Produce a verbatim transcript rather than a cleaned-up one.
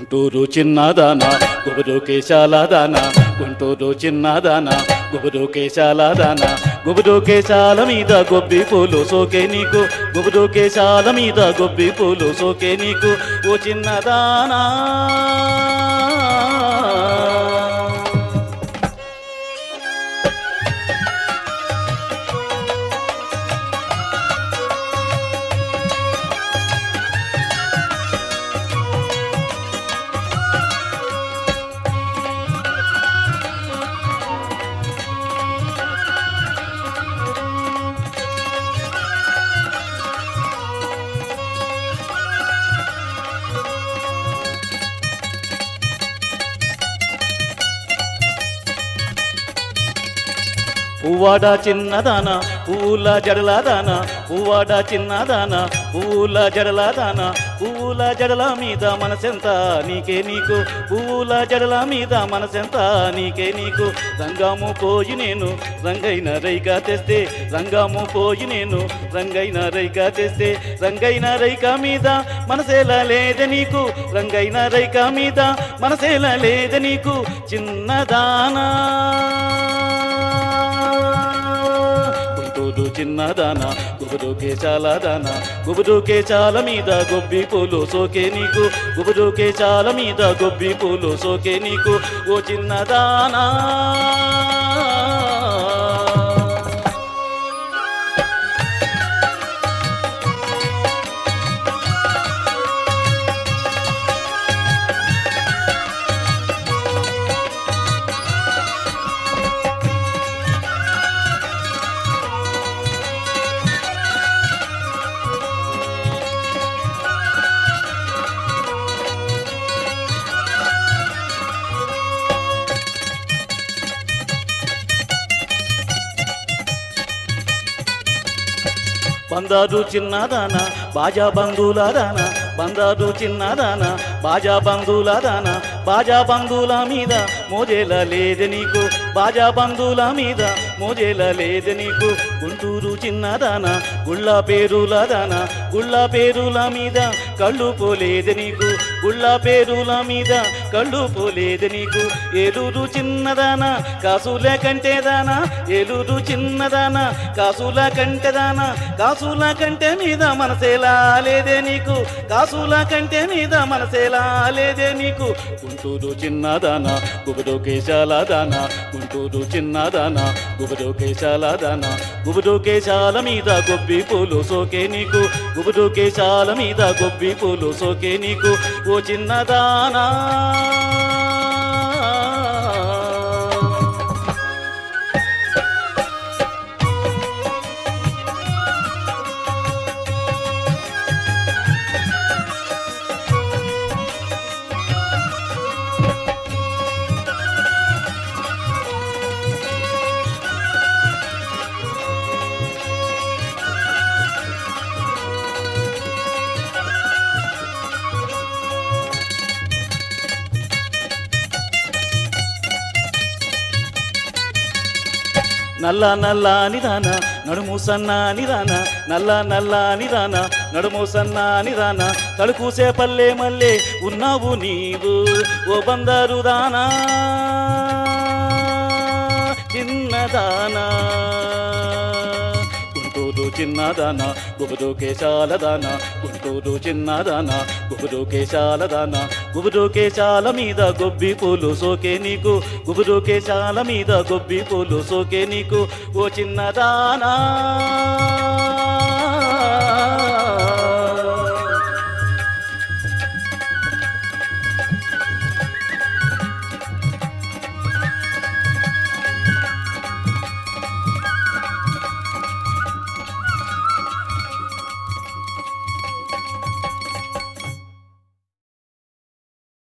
గుంటూరు చిన్నదానా గుబురు కేశాలదానా గుంటూరు చిన్నదానా గుబురు కేశాలదానా గుబురు కేశాల మీద గొబ్బి పూలు సోకే నీకు గుబురు కేశాల మీద గొబ్బి పూలు సోకే నీకు ఓ చిన్నదానా పువ్వాడ చిన్నదానా పూల జడలదానా పువ్వాడ చిన్నదానా పూల జడలదానా పూల జడల మీద మనసెంత నీకే నీకు పూల జడల మీద మనసెంత నీకే నీకు రంగాము పోయి నేను రంగైన రైక తెస్తే రంగాము పోయి నేను రంగైన రైక తెస్తే రంగైన రైక మీద మనసేలా లేదే నీకు రంగైన రైక మీద మనసేలా లేదే నీకు చిన్నదానా గుంటూరు చిన్నదానా గుబురు కేశాలదానా గుబురు కేశాల మీద గొబ్బి పూలు సోకే నీకు గుబురు కేశాల మీద గొబ్బి పూలు సోకే నీకు ఓ చిన్నదానా బందారు చిన్నదానా బాజా బంధువులదానా బందారు చిన్నదానా బాజా బంధువులదానా బాజా బంధువుల మీద మోజేల లేదే నీకు బాజా బంధువుల మీద మోజేల లేదే నీకు గుంటూరు చిన్నదానా గుళ్ళ పేరులదానా గుళ్ళ పేరుల మీద కళ్ళు పోలేదే నీకు గుళ్ళ పేరుల మీద కళ్ళు పోలేదే నీకు ఏలూరు చిన్నదానా కాసుల కంటేదానా ఏలూరు చిన్నదానా కాసుల కంటేదానా కాసుల కంటే మీద మనసేలా లేదే నీకు కాసుల కంటే మీద మనసేలా లేదే నీకు గుంటూరు చిన్నదానా గుబురు కేశాలదానా గుంటూరు చిన్నదానా గుబురు కేశాలదానా గుబురు కేశాల మీద గొబ్బి పూలు సోకే నీకు గుబురు కేశాల మీద గొబ్బి పూలు సోకే నీకు ఓ చిన్నదానా నల్ల నల్ల నిదాన నడుము సన్నా నిదాన నల్ల నల్ల నిదాన నడుము సన్నా నిదాన తడుకూసే పల్లె మల్లె ఉన్నావు నీవు ఓ బందారు దానా చిన్నదానా గుంటూరు చిన్నదానా గుబురు కేశాలదానా గుంటూరు చిన్నదానా గుబురు కేశాలదానా గుబురు కేశాల మీద గొబ్బి పూలు సోకే నీకు గుబురు కేశాల మీద గొబ్బి పూలు సోకే నీకు ఓ చిన్నదానా